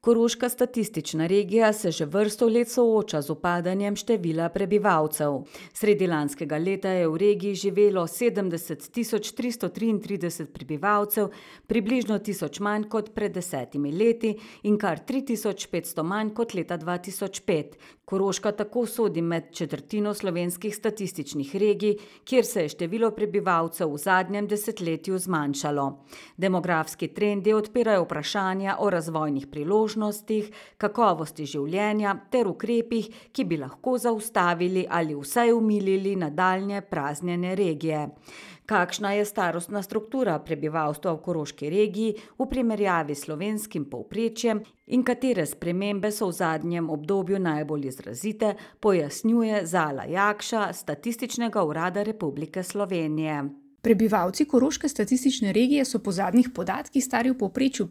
Koroška statistična regija se že vrsto let sooča z upadanjem števila prebivalcev. Sredi lanskega leta je v regiji živelo 70.333 prebivalcev, približno 1000 manj kot pred 10 leti in kar 3500 manj kot leta 2005. Koroška tako sodi med četrtino slovenskih statističnih regij, kjer se je število prebivalcev v zadnjem desetletju zmanjšalo. Demografski trendi odpirajo vprašanja o razvojnih priložnostih, kakovosti življenja ter ukrepih, ki bi lahko zaustavili ali vsaj omilili nadaljnje praznjenje regije. Kakšna je starostna struktura prebivalstva v koroški regiji v primerjavi s slovenskim povprečjem in katere spremembe so v zadnjem obdobju najbolj izrazite, pojasnjuje Zala Jakša s Statističnega urada Republike Slovenije. Prebivalci koroške statistične regije so po zadnjih podatkih stari v povprečju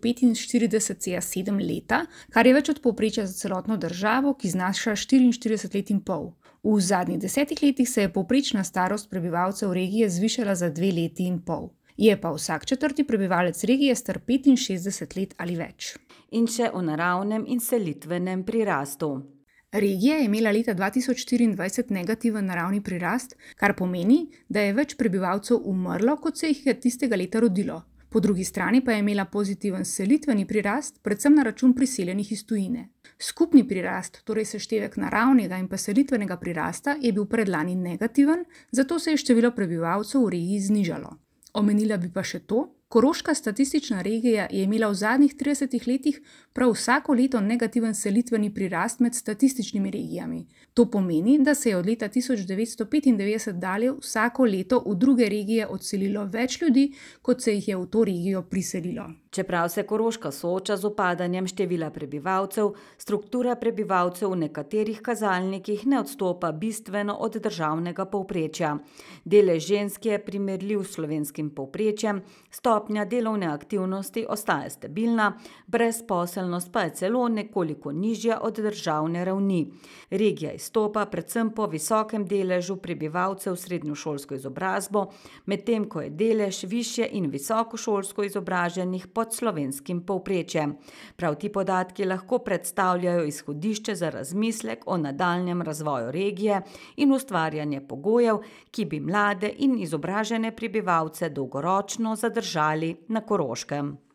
45,7 leta, kar je več od povprečja za celotno državo, ki znaša 44 let in pol. V zadnjih 10 letih se je povprečna starost prebivalcev regije zvišala za 2 leti in pol. Je pa vsak četrti prebivalec regije star 65 let ali več. In še o naravnem in selitvenem prirastu. Regija je imela leta 2024 negativen naravni prirast, kar pomeni, da je več prebivalcev umrlo, kot se jih je tistega leta rodilo. Po drugi strani pa je imela pozitiven selitveni prirast, predvsem na račun priseljenih iz tujine. Skupni prirast, torej seštevek naravnega in pa selitvenega prirasta, je bil predlani negativen, zato se je število prebivalcev v regiji znižalo. Omenila bi pa še to, koroška statistična regija je imela v zadnjih 30 letih prav vsako leto negativen selitveni prirast med statističnimi regijami. To pomeni, da se je od leta 1995 dalje vsako leto v druge regije odselilo več ljudi, kot se jih je v to regijo priselilo. Čeprav se Koroška sooča z upadanjem števila prebivalcev, struktura prebivalcev v nekaterih kazalnikih ne odstopa bistveno od državnega povprečja. Delež žensk je primerljiv s slovenskim povprečjem, stopnja delovne aktivnosti ostaja stabilna, brezposelnost pa je celo nekoliko nižja od državne ravni. Regija izstopa predvsem po visokem deležu prebivalcev s srednjošolsko izobrazbo, medtem ko je delež višje in visokošolsko izobraženih pod slovenskim povprečjem. Prav ti podatki lahko predstavljajo izhodišče za razmislek o nadaljnjem razvoju regije in ustvarjanje pogojev, ki bi mlade in izobražene prebivalce dolgoročno zadržali na Koroškem.